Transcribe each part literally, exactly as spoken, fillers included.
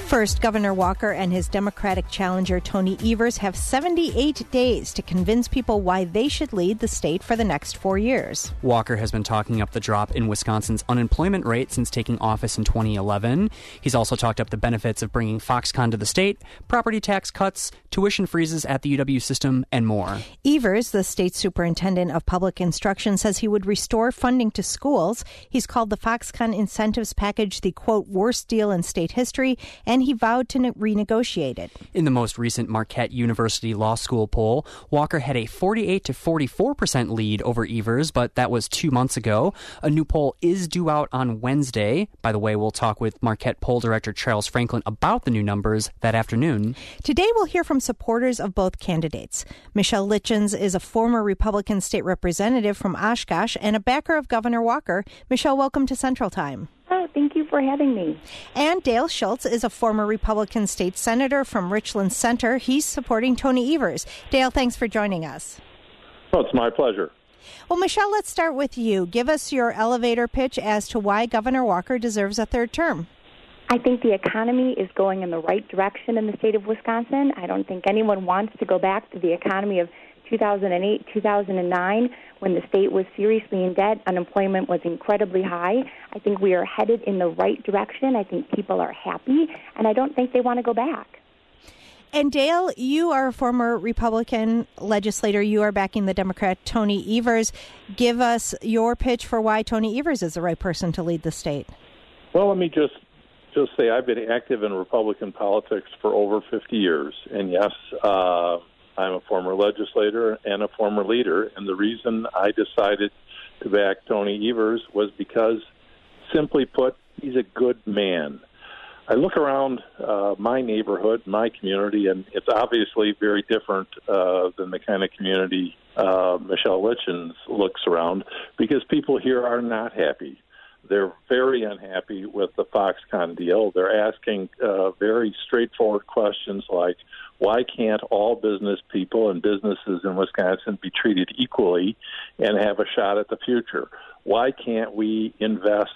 First, Governor Walker and his Democratic challenger Tony Evers have seventy-eight days to convince people why they should lead the state for the next four years. Walker has been talking up the drop in Wisconsin's unemployment rate since taking office in twenty eleven. He's also talked up the benefits of bringing Foxconn to the state, property tax cuts, tuition freezes at the U W system, and more. Evers, the state superintendent of public instruction, says he would restore funding to schools. He's called the Foxconn incentives package the, quote, worst deal in state history, and he vowed to ne- renegotiate it. In the most recent Marquette University Law School poll, Walker had a forty-eight to forty-four percent lead over Evers, but that was two months ago. A new poll is due out on Wednesday. By the way, we'll talk with Marquette poll director Charles Franklin about the new numbers that afternoon. Today, we'll hear from supporters of both candidates. Michelle Litchens is a former Republican state representative from Oshkosh and a backer of Governor Walker. Michelle, welcome to Central Time. Oh, thank you for having me. And Dale Schultz is a former Republican state senator from Richland Center. He's supporting Tony Evers. Dale, thanks for joining us. Well, it's my pleasure. Well, Michelle, let's start with you. Give us your elevator pitch as to why Governor Walker deserves a third term. I think the economy is going in the right direction in the state of Wisconsin. I don't think anyone wants to go back to the economy of two thousand eight, two thousand nine, when the state was seriously in debt. Unemployment was incredibly high. I think we are headed in the right direction. I think people are happy, and I don't think they want to go back. And Dale, you are a former Republican legislator. You are backing the Democrat Tony Evers. Give us your pitch for why Tony Evers is the right person to lead the state. Well, let me just just say I've been active in Republican politics for over fifty years, and yes, uh, I'm a former legislator and a former leader, and the reason I decided to back Tony Evers was because, simply put, he's a good man. I look around uh, my neighborhood, my community, and it's obviously very different uh, than the kind of community uh, Michelle Litchens looks around, because people here are not happy. They're very unhappy with the Foxconn deal. They're asking uh, very straightforward questions like, why can't all business people and businesses in Wisconsin be treated equally and have a shot at the future? Why can't we invest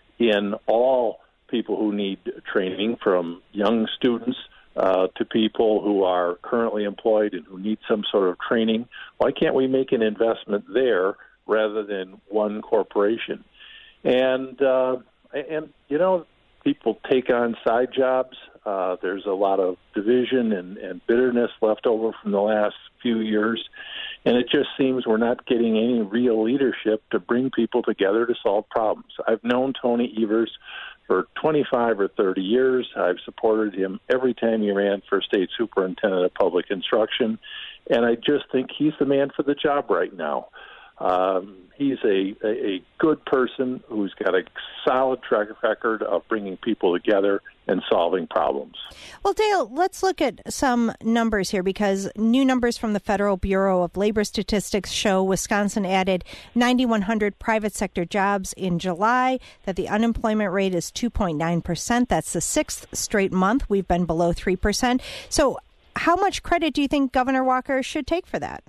in all people who need training, from young students uh, to people who are currently employed and who need some sort of training? Why can't we make an investment there rather than one corporation? And, uh, and you know, people take on side jobs. Uh, there's a lot of division and, and bitterness left over from the last few years. And it just seems we're not getting any real leadership to bring people together to solve problems. I've known Tony Evers for twenty-five or thirty years. I've supported him every time he ran for state superintendent of public instruction. And I just think he's the man for the job right now. Um, he's a, a, a good person who's got a solid track record of bringing people together and solving problems. Well, Dale, let's look at some numbers here, because new numbers from the Federal Bureau of Labor Statistics show Wisconsin added nine thousand one hundred private sector jobs in July, that the unemployment rate is two point nine percent. That's the sixth straight month we've been below three percent. So how much credit do you think Governor Walker should take for that?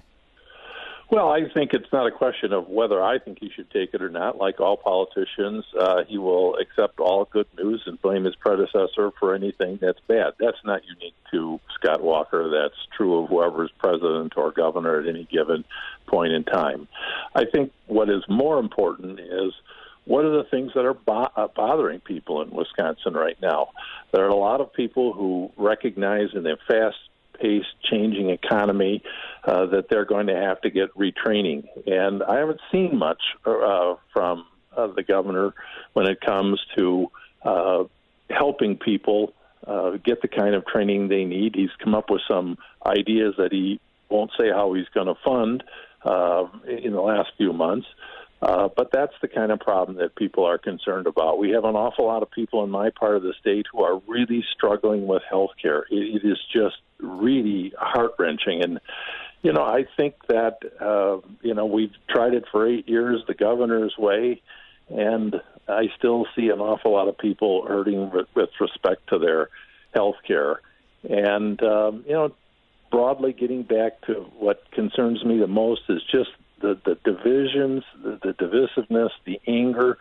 Well, I think it's not a question of whether I think he should take it or not. Like all politicians, uh, he will accept all good news and blame his predecessor for anything that's bad. That's not unique to Scott Walker. That's true of whoever's president or governor at any given point in time. I think what is more important is, what are the things that are bo- uh, bothering people in Wisconsin right now? There are a lot of people who recognize in their fast pace changing economy uh, that they're going to have to get retraining. And I haven't seen much uh, from uh, the governor when it comes to uh, helping people uh, get the kind of training they need. He's come up with some ideas that he won't say how he's going to fund uh, in the last few months. Uh, but that's the kind of problem that people are concerned about. We have an awful lot of people in my part of the state who are really struggling with health care. It, it is just really heart-wrenching. And, you know, I think that, uh, you know, we've tried it for eight years the governor's way, and I still see an awful lot of people hurting with, with respect to their health care. And, um, you know, broadly getting back to what concerns me the most is just the, the divisions, the, the divisiveness, the anger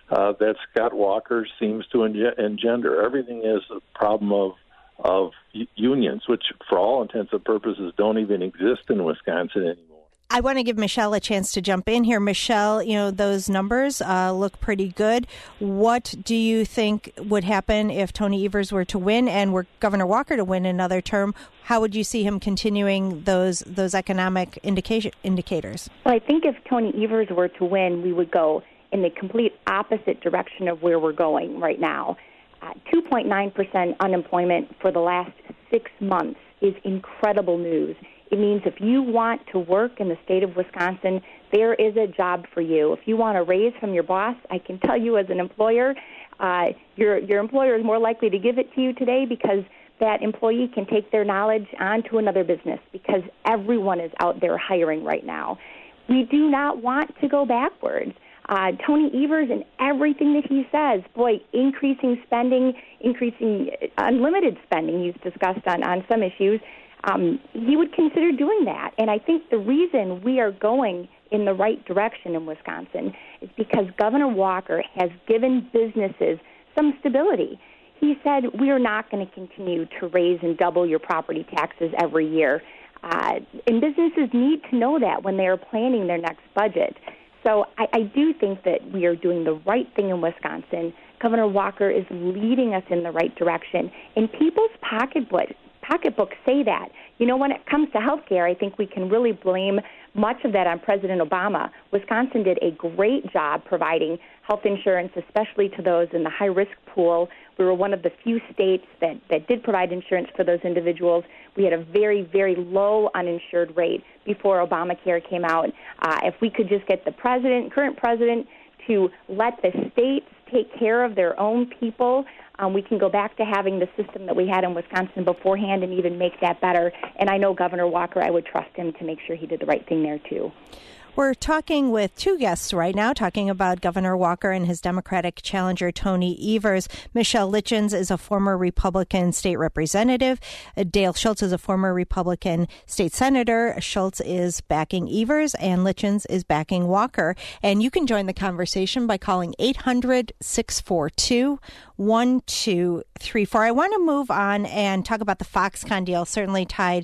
uh, that Scott Walker seems to engender. Everything is a problem of of unions, which for all intents and purposes don't even exist in Wisconsin anymore. I want to give Michelle a chance to jump in here. Michelle, you know, those numbers uh, look pretty good. What do you think would happen if Tony Evers were to win and were Governor Walker to win another term? How would you see him continuing those those economic indication, indicators? Well, I think if Tony Evers were to win, we would go in the complete opposite direction of where we're going right now. Uh, two point nine percent unemployment for the last six months is incredible news. It means if you want to work in the state of Wisconsin, there is a job for you. If you want a raise from your boss, I can tell you as an employer, uh, your your employer is more likely to give it to you today because that employee can take their knowledge on to another business because everyone is out there hiring right now. We do not want to go backwards. Uh, Tony Evers and everything that he says, boy, increasing spending, increasing unlimited spending, he's discussed on, on some issues, um, he would consider doing that. And I think the reason we are going in the right direction in Wisconsin is because Governor Walker has given businesses some stability. He said we are not going to continue to raise and double your property taxes every year. Uh, and businesses need to know that when they are planning their next budget. So I, I do think that we are doing the right thing in Wisconsin. Governor Walker is leading us in the right direction. And people's pocketbook, pocketbooks say that. You know, when it comes to health care, I think we can really blame much of that on President Obama. Wisconsin did a great job providing health insurance, especially to those in the high-risk pool. We were one of the few states that, that did provide insurance for those individuals. We had a very, very low uninsured rate before Obamacare came out. Uh, if we could just get the president, current president, to let the states take care of their own people, um, we can go back to having the system that we had in Wisconsin beforehand and even make that better. And I know Governor Walker, I would trust him to make sure he did the right thing there, too. We're talking with two guests right now, talking about Governor Walker and his Democratic challenger, Tony Evers. Michelle Litchens is a former Republican state representative. Dale Schultz is a former Republican state senator. Schultz is backing Evers, and Litchens is backing Walker. And you can join the conversation by calling eight hundred, six four two, one two three four. I want to move on and talk about the Foxconn deal, certainly tied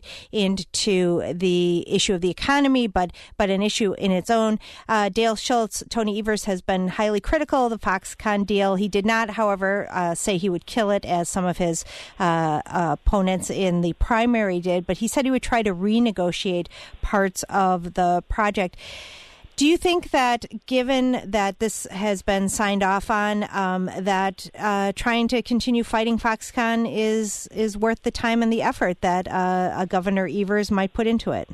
into the issue of the economy, but but an issue in its own. Uh, Dale Schultz, Tony Evers has been highly critical of the Foxconn deal. He did not, however, uh, say he would kill it as some of his uh, uh, opponents in the primary did, but he said he would try to renegotiate parts of the project. Do you think that, given that this has been signed off on, um, that uh, trying to continue fighting Foxconn is is worth the time and the effort that uh, a Governor Evers might put into it?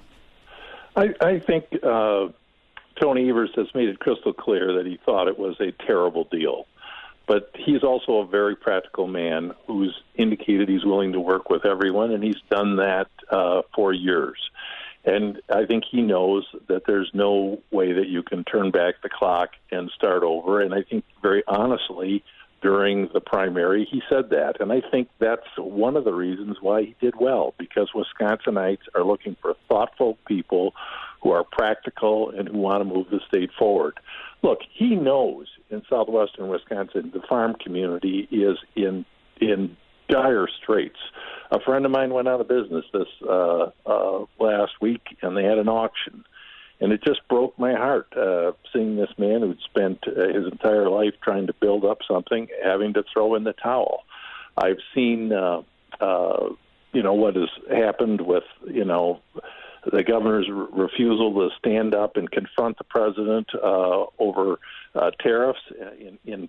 I, I think uh, Tony Evers has made it crystal clear that he thought it was a terrible deal. But he's also a very practical man who's indicated he's willing to work with everyone, and he's done that uh, for years. And I think he knows that there's no way that you can turn back the clock and start over. And I think very honestly, during the primary, he said that. And I think that's one of the reasons why he did well, because Wisconsinites are looking for thoughtful people who are practical and who want to move the state forward. Look, he knows in southwestern Wisconsin, the farm community is in in dire straits. A friend of mine went out of business this uh, uh, last week, and they had an auction. And it just broke my heart uh, seeing this man who'd spent uh, his entire life trying to build up something, having to throw in the towel. I've seen, uh, uh, you know, what has happened with, you know, the governor's re- refusal to stand up and confront the president uh, over uh, tariffs in in,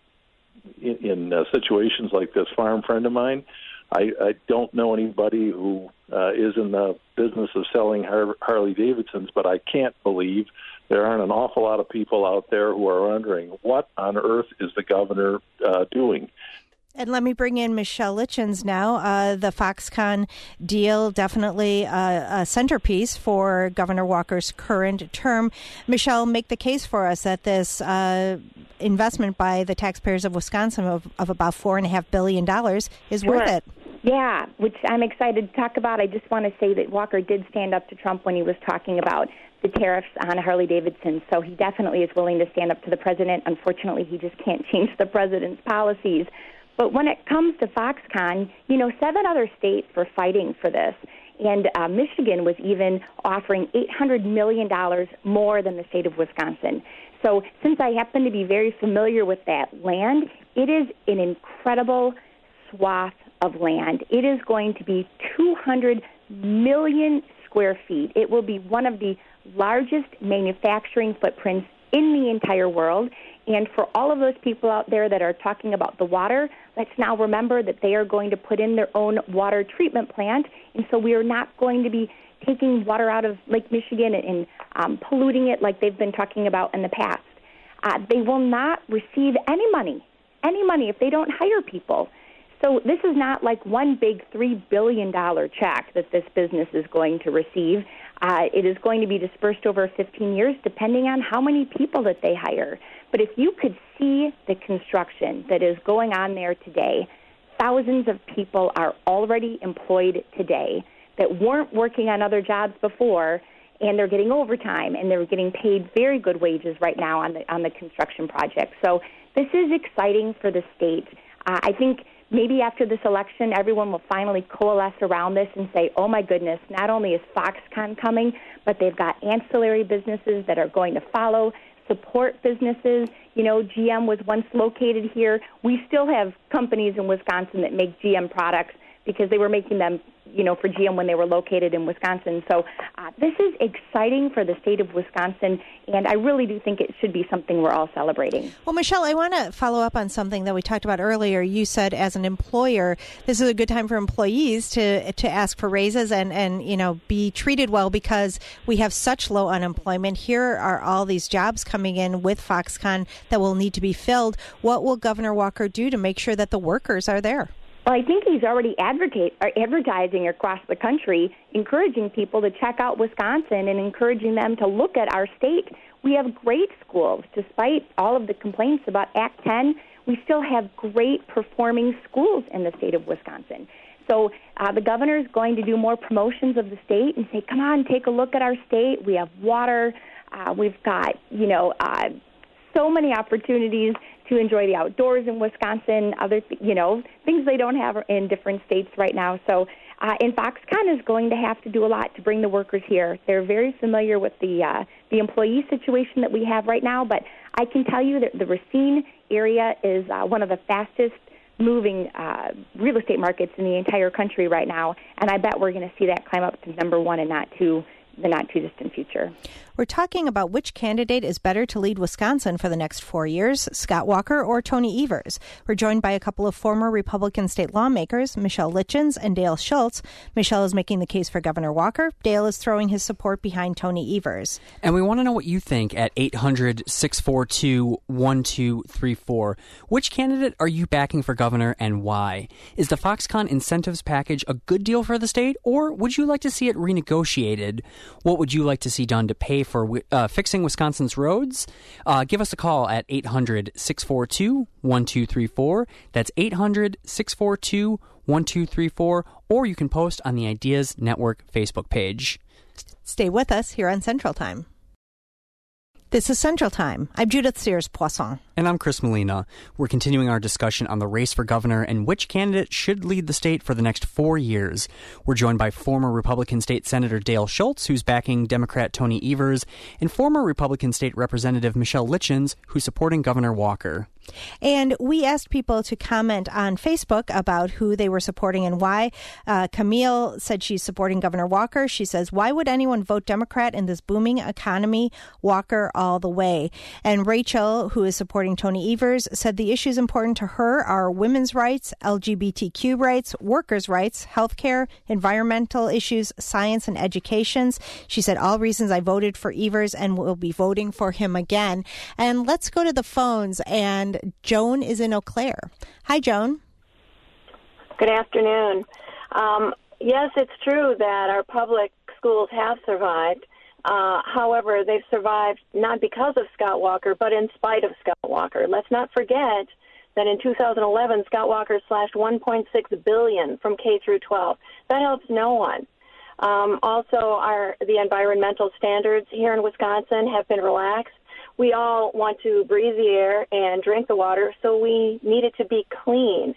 in, in uh, situations like this farm friend of mine. I, I don't know anybody who uh, is in the business of selling Har- Harley Davidsons, but I can't believe there aren't an awful lot of people out there who are wondering, what on earth is the governor uh, doing? And let me bring in Michelle Litchens now. Uh, the Foxconn deal, definitely a, a centerpiece for Governor Walker's current term. Michelle, make the case for us that this uh, investment by the taxpayers of Wisconsin of, of about four point five billion dollars is Sure. worth it. Yeah, which I'm excited to talk about. I just want to say that Walker did stand up to Trump when he was talking about the tariffs on Harley-Davidson, so he definitely is willing to stand up to the president. Unfortunately, he just can't change the president's policies. But when it comes to Foxconn, you know, seven other states were fighting for this, and uh, Michigan was even offering eight hundred million dollars more than the state of Wisconsin. So since I happen to be very familiar with that land, it is an incredible swath of land. It is going to be two hundred million square feet. It will be one of the largest manufacturing footprints in the entire world. And for all of those people out there that are talking about the water, let's now remember that they are going to put in their own water treatment plant. And so we are not going to be taking water out of Lake Michigan and um, polluting it like they've been talking about in the past. Uh, they will not receive any money, any money if they don't hire people. So this is not like one big three billion dollars check that this business is going to receive. Uh, it is going to be dispersed over fifteen years, depending on how many people that they hire. But if you could see the construction that is going on there today, thousands of people are already employed today that weren't working on other jobs before, and they're getting overtime, and they're getting paid very good wages right now on the on the construction project. So this is exciting for the state. Uh, I think maybe after this election, everyone will finally coalesce around this and say, oh, my goodness, not only is Foxconn coming, but they've got ancillary businesses that are going to follow, support businesses. You know, G M was once located here. We still have companies in Wisconsin that make G M products because they were making them, you know, for G M when they were located in Wisconsin. So uh, this is exciting for the state of Wisconsin, and I really do think it should be something we're all celebrating. Well, Michelle, I want to follow up on something that we talked about earlier. You said as an employer, this is a good time for employees to to ask for raises and, and you know, be treated well because we have such low unemployment. Here are all these jobs coming in with Foxconn that will need to be filled. What will Governor Walker do to make sure that the workers are there? Well, I think he's already advocate, or advertising across the country, encouraging people to check out Wisconsin and encouraging them to look at our state. We have great schools. Despite all of the complaints about Act ten, we still have great performing schools in the state of Wisconsin. So uh, the governor is going to do more promotions of the state and say, come on, take a look at our state. We have water. Uh, we've got, you know, uh, so many opportunities to enjoy the outdoors in Wisconsin, other, you know, things they don't have in different states right now. So, uh, and Foxconn is going to have to do a lot to bring the workers here. They're very familiar with the uh, the employee situation that we have right now, but I can tell you that the Racine area is uh, one of the fastest moving uh, real estate markets in the entire country right now, and I bet we're going to see that climb up to number one and not two the not too distant future. We're talking about which candidate is better to lead Wisconsin for the next four years, Scott Walker or Tony Evers. We're joined by a couple of former Republican state lawmakers, Michelle Litchens and Dale Schultz. Michelle is making the case for Governor Walker. Dale is throwing his support behind Tony Evers. And we want to know what you think at eight hundred, six four two, one two three four. Which candidate are you backing for governor and why? Is the Foxconn incentives package a good deal for the state, or would you like to see it renegotiated? What would you like to see done to pay for uh, fixing Wisconsin's roads? Uh, give us a call at eight hundred, six four two, one two three four. That's eight hundred, six four two, one two three four. Or you can post on the Ideas Network Facebook page. Stay with us here on Central Time. This is Central Time. I'm Judith Sears-Poisson. And I'm Chris Molina. We're continuing our discussion on the race for governor and which candidate should lead the state for the next four years. We're joined by former Republican State Senator Dale Schultz, who's backing Democrat Tony Evers, and former Republican State Representative Michelle Litchens, who's supporting Governor Walker. And we asked people to comment on Facebook about who they were supporting and why. Uh, Camille said she's supporting Governor Walker. She says, why would anyone vote Democrat in this booming economy? Walker all the way. And Rachel, who is supporting Tony Evers, said the issues important to her are women's rights, L G B T Q rights, workers' rights, healthcare, environmental issues, science, and education. She said, all reasons I voted for Evers and will be voting for him again. And let's go to the phones. And Joan is in Eau Claire. Hi, Joan. Good afternoon. Um, yes, it's true that our public schools have survived. Uh, however, they've survived not because of Scott Walker, but in spite of Scott Walker. Let's not forget that in two thousand eleven, Scott Walker slashed one point six billion dollars from K through twelve. That helps no one. Um, also, our the environmental standards here in Wisconsin have been relaxed. We all want to breathe the air and drink the water, so we need it to be clean.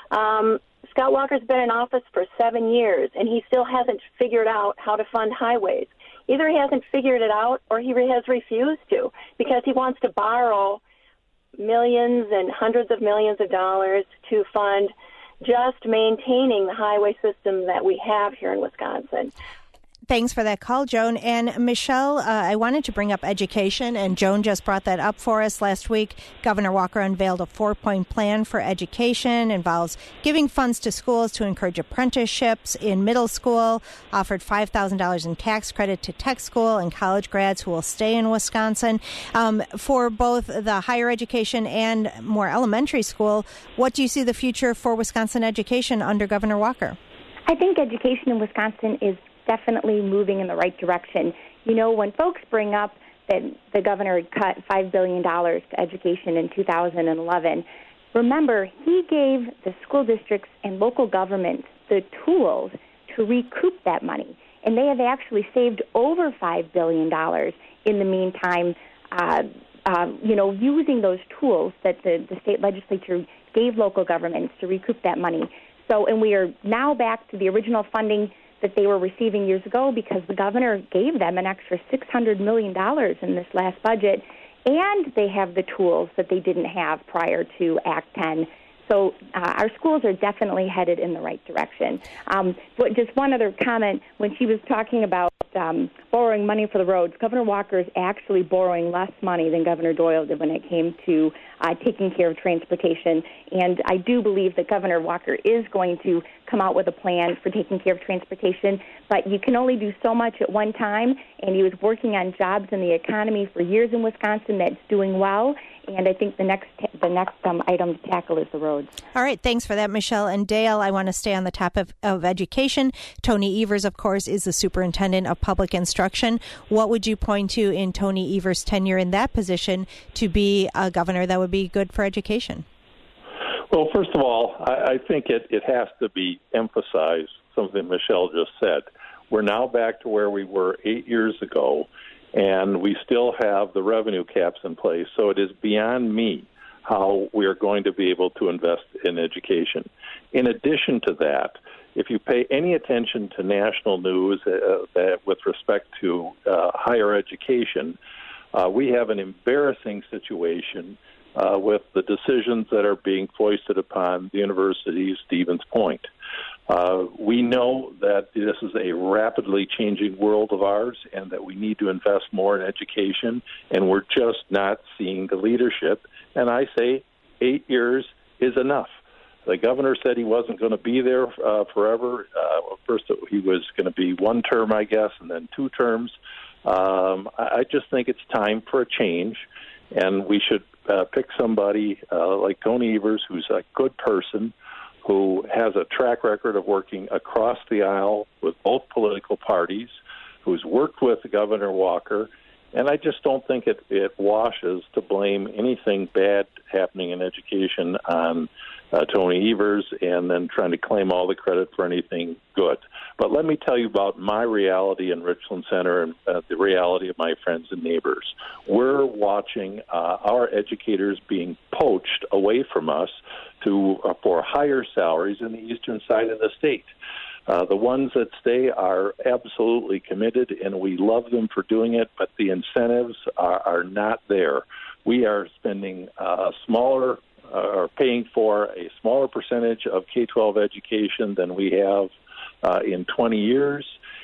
Um, Scott Walker's been in office for seven years, and he still hasn't figured out how to fund highways. Either he hasn't figured it out or he has refused to, because he wants to borrow millions and hundreds of millions of dollars to fund just maintaining the highway system that we have here in Wisconsin. Thanks for that call, Joan. And Michelle, uh, I wanted to bring up education, and Joan just brought that up for us. Last week, Governor Walker unveiled a four-point plan for education. It involves giving funds to schools to encourage apprenticeships in middle school, offered five thousand dollars in tax credit to tech school and college grads who will stay in Wisconsin. Um, for both the higher education and more elementary school, what do you see the future for Wisconsin education under Governor Walker? I think education in Wisconsin is definitely moving in the right direction. You know, when folks bring up that the governor had cut five billion dollars to education in two thousand eleven, remember, he gave the school districts and local governments the tools to recoup that money. And they have actually saved over five billion dollars in the meantime, uh, uh, you know, using those tools that the, the state legislature gave local governments to recoup that money. So, and we are now back to the original funding that they were receiving years ago, because the governor gave them an extra six hundred million dollars in this last budget, and they have the tools that they didn't have prior to Act ten. So uh, our schools are definitely headed in the right direction. Um, but just one other comment, when she was talking about um, borrowing money for the roads, Governor Walker is actually borrowing less money than Governor Doyle did when it came to uh, taking care of transportation. And I do believe that Governor Walker is going to come out with a plan for taking care of transportation, but you can only do so much at one time, and he was working on jobs in the economy for years in Wisconsin that's doing well. And I think the next the next um, item to tackle is the roads. All right. Thanks for that, Michelle. And Dale, I want to stay on the topic of, of education. Tony Evers, of course, is the superintendent of public instruction. What would you point to in Tony Evers' tenure in that position to be a governor that would be good for education? Well, first of all, I, I think it, it has to be emphasized, something Michelle just said. We're now back to where we were eight years ago, and we still have the revenue caps in place. So it is beyond me how we are going to be able to invest in education. In addition to that, if you pay any attention to national news uh, that with respect to uh, higher education, uh, we have an embarrassing situation uh, with the decisions that are being foisted upon the University of Stevens Point. Uh, we know that this is a rapidly changing world of ours and that we need to invest more in education, and we're just not seeing the leadership. And I say eight years is enough. The governor said he wasn't going to be there uh, forever. Uh, first, he was going to be one term, I guess, and then two terms. Um, I just think it's time for a change, and we should uh, pick somebody uh, like Tony Evers, who's a good person, who has a track record of working across the aisle with both political parties, who's worked with Governor Walker, and I just don't think it, it washes to blame anything bad happening in education on uh, Tony Evers and then trying to claim all the credit for anything good. But let me tell you about my reality in Richland Center and uh, the reality of my friends and neighbors. We're watching uh, our educators being poached away from us to uh, for higher salaries in the eastern side of the state. Uh, the ones that stay are absolutely committed, and we love them for doing it, but the incentives are, are not there. We are spending a smaller, uh, or paying for a smaller percentage of K twelve education than we have uh, in twenty years,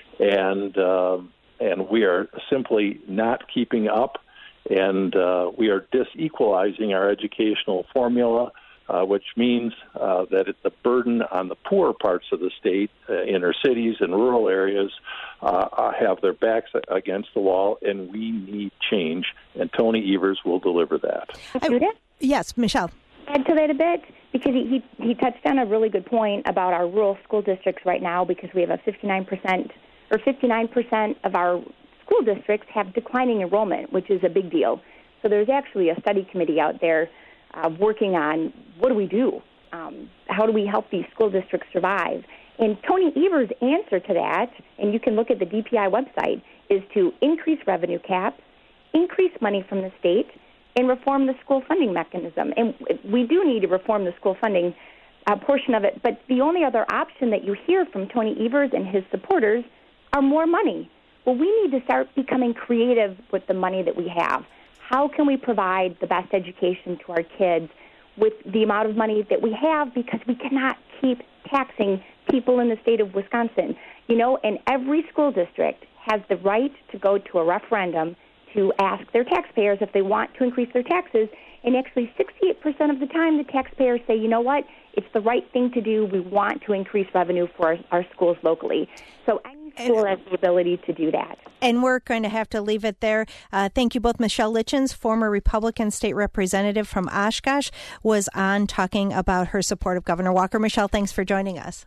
and uh, and we are simply not keeping up, and uh, we are disequalizing our educational formula. Uh, which means uh, that it, the burden on the poorer parts of the state, uh, inner cities and rural areas, uh, have their backs against the wall, and we need change, and Tony Evers will deliver that. I, yes, Michelle. Add to that a bit, because he, he, he touched on a really good point about our rural school districts right now, because we have a fifty-nine percent, or fifty-nine percent of our school districts have declining enrollment, which is a big deal. So there's actually a study committee out there uh, working on what do we do? Um, how do we help these school districts survive? And Tony Evers' answer to that, and you can look at the D P I website, is to increase revenue caps, increase money from the state, and reform the school funding mechanism. And we do need to reform the school funding uh, portion of it, but the only other option that you hear from Tony Evers and his supporters are more money. Well, we need to start becoming creative with the money that we have. How can we provide the best education to our kids with the amount of money that we have, because we cannot keep taxing people in the state of Wisconsin? You know, and every school district has the right to go to a referendum to ask their taxpayers if they want to increase their taxes. And actually sixty-eight percent of the time the taxpayers say, you know what, it's the right thing to do. We want to increase revenue for our, our schools locally. So any school has the ability to do that. And we're going to have to leave it there. Uh, thank you both. Michelle Litchens, former Republican state representative from Oshkosh, was on talking about her support of Governor Walker. Michelle, thanks for joining us.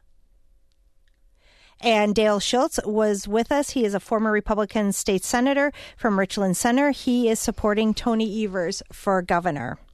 And Dale Schultz was with us. He is a former Republican state senator from Richland Center. He is supporting Tony Evers for governor.